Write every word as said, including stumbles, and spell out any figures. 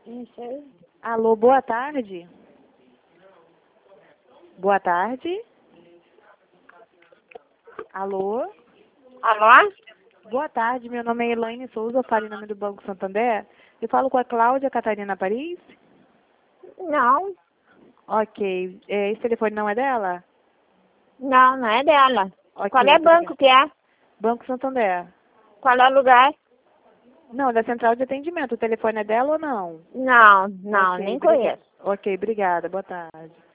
Não sei. Alô, boa tarde. Boa tarde. Alô? Alô? Boa tarde, meu nome é Elaine Souza, eu falo em nome do Banco Santander. Eu falo com a Cláudia Catarina Paris? Não, Ok. É, esse telefone não é dela? não, não é dela. Ok, Qual é banco obrigada. que é? Banco Santander. Qual é o lugar? Não, da central de atendimento. O telefone é dela ou não? Não, não, Ok, nem obriga- conheço. Ok, obrigada. Boa tarde.